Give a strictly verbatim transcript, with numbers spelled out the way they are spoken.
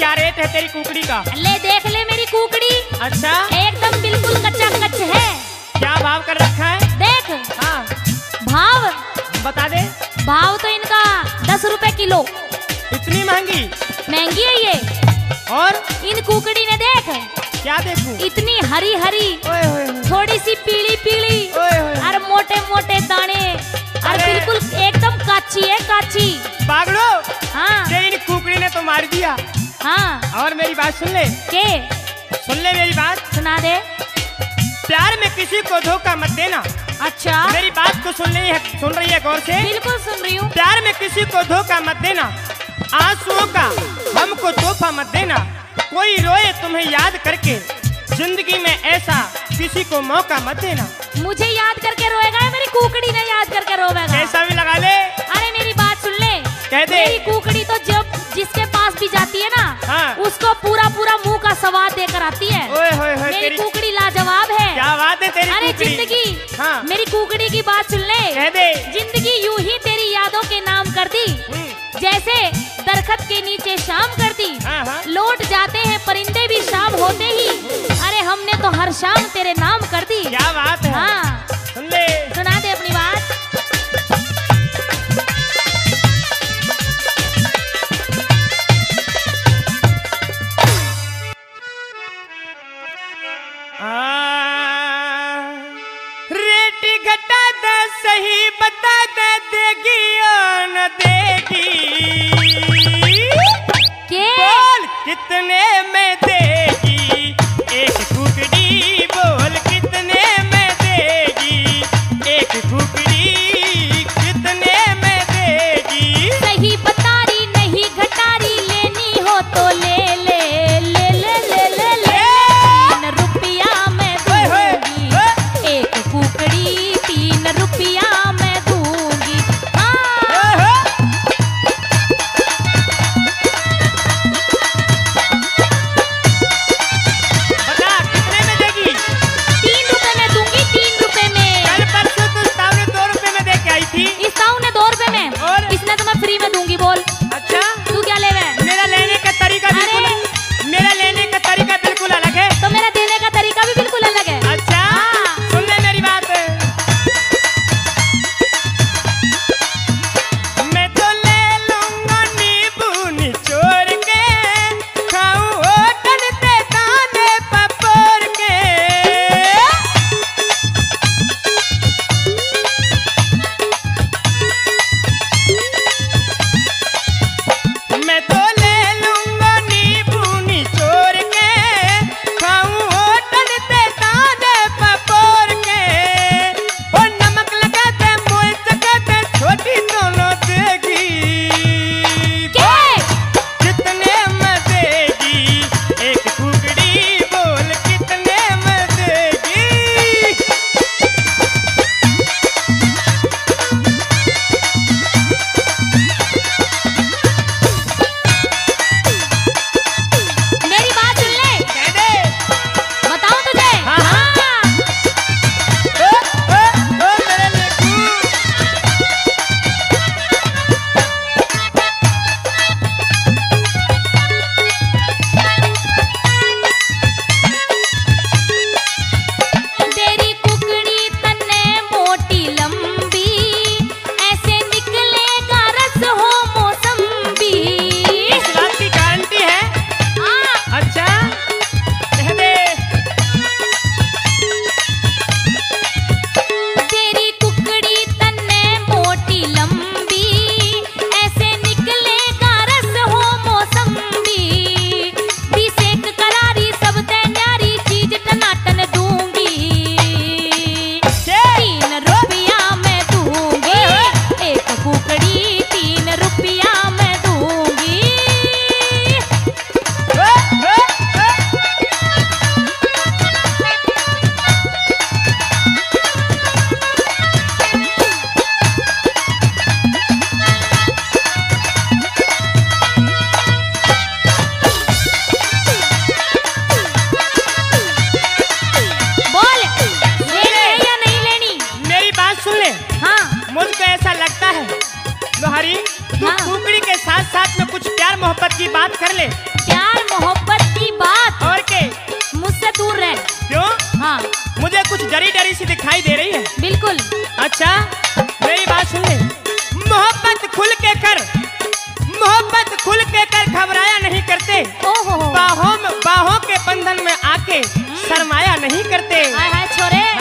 क्या रेट है तेरी कुकड़ी का? ले देख ले मेरी कुकड़ी। अच्छा, एकदम बिल्कुल कच्चा कच्च है। क्या भाव कर रखा है? देख। हाँ भाव बता दे। भाव तो इनका दस रुपए किलो। इतनी महंगी? महंगी है ये। और इन कुकड़ी ने देख क्या देखूं? इतनी हरी हरी, ओए होए होए। थोड़ी सी पीली पीली, ओए होए। और मोटे मोटे दाने, और अरे। बिल्कुल एकदम काची है, काची। पागलो, हाँ तेरी कुकड़ी ने तो मार दिया। हाँ। और मेरी बात सुन ले। के सुन ले मेरी बात। सुना दे। प्यार में किसी को धोखा मत देना। अच्छा, मेरी बात को सुन रही है, सुन रही है गौर से? बिल्कुल सुन रही हूँ। प्यार में किसी को धोखा मत देना, आंसुओं का हमको तोहफा मत देना। कोई रोए तुम्हें याद करके, जिंदगी में ऐसा किसी को मौका मत देना। मुझे याद करके रोएगा या मेरी कुकड़ी ने याद करके रोएगा? कैसा भी लगा ले। अरे मेरी बात सुन ले। कह दे। मेरी कुकड़ी तो जब जिसके पास भी जाती है ना, हाँ। उसको पूरा पूरा मुंह का स्वाद देकर आती है। ओए होए होए, मेरी तेरी कुकड़ी लाजवाब है। क्या बात है तेरी अरे कुकड़ी। जिंदगी, हाँ। मेरी कुकड़ी की बात सुन ले। कह दे। जिंदगी यूं ही तेरी यादों के नाम कर दी, जैसे दरखत के नीचे शाम कर दी। हाँ, हाँ। लौट जाते हैं परिंदे भी शाम होते ही, अरे हमने तो हर शाम तेरे नाम कर दी। क्या बात है। हाँ, सुन ले। सुना दे अपनी बात। रेट घटा दे, सही बता दे, देगी या न देगी? के बोल कितने में देगी एक कुकड़ी? बोल कितने में देगी एक कुकड़ी? कितने में देगी? सही बतारी नहीं घटारी, लेनी हो तो ले ले ले ले ले ले ले। तीन रुपया मैं दूंगी एक कुकड़ी, तीन रुपया मैं दूंगी। हाँ। बता कितने में देगी? तीन रुपए में दूंगी, तीन रुपए में। कल परसों तो ताऊ ने दो रुपए में दे के आई थी। इस ताऊ ने दो रुपए में, और? इसने तो मैं फ्री में दूंगी। बोल अच्छा, तू क्या ले रहा है? मेरा लेने का तरीका बिल्कुल मेरा लेने का तरीका बिल्कुल अलग है। तो मेरा देने का तरीका भी बिल्कुल अलग है। अच्छा, हाँ। सुन ले मेरी बात। मैं तो ले लूंगा नींबू निचोड़ के, खाऊं होटल पे दाने पपोर के। मैं तो ले लूंगा नींबू निचोड़ के, खाऊं होटल पे दाने पपोर के। और नमक लगा दे, मिर्च लगा दे, छोटी दोनों देगी। के कितने में देगी एक कुकड़ी? बोल कितने में देगी? मेरी बात सुन ले। कह दे। बताऊं तुझे? हाँ, हाँ। ओ, ओ, ओ, मेरे लेकू। तेरी कुकड़ी तन्ने मोटी लंबी, ऐसे निकलेगा रस हो मौसम्बी। इस बात की गारंटी है? हाँ। अच्छा, कह दे। तेरी कुकड़ी तन्ने मोटी लंबी, ऐसे निकलेगा रस हो मौसम्बी। बीस एक करारी सब ते न्यारी, चीज टनाटन दूंगी। तीन रुपया मैं दूंगी एक कुकड़ी, तीन रुपया मैं दूंगी। ओ, ओ, ओ। बोल लेनी है या नहीं लेनी? मेरी बात सुन ले। हाँ। मुझको ऐसा लगता है लोहारी, तू हाँ। कुकड़ी के साथ साथ में कुछ प्यार मोहब्बत की बात कर ले। प्यार मोहब्बत की बात और के मुझसे दूर रह। क्यों? हाँ मुझे कुछ डरी डरी सी दिखाई दे रही है। बिल्कुल। अच्छा मेरी बात सुन ले, मोहब्बत खुल के कर, मोहब्बत खुल के कर, घबराया नहीं करते। ओहो बाहों में बाहों के बंधन में आके शर्माया नहीं करते। हाय हाय छोरे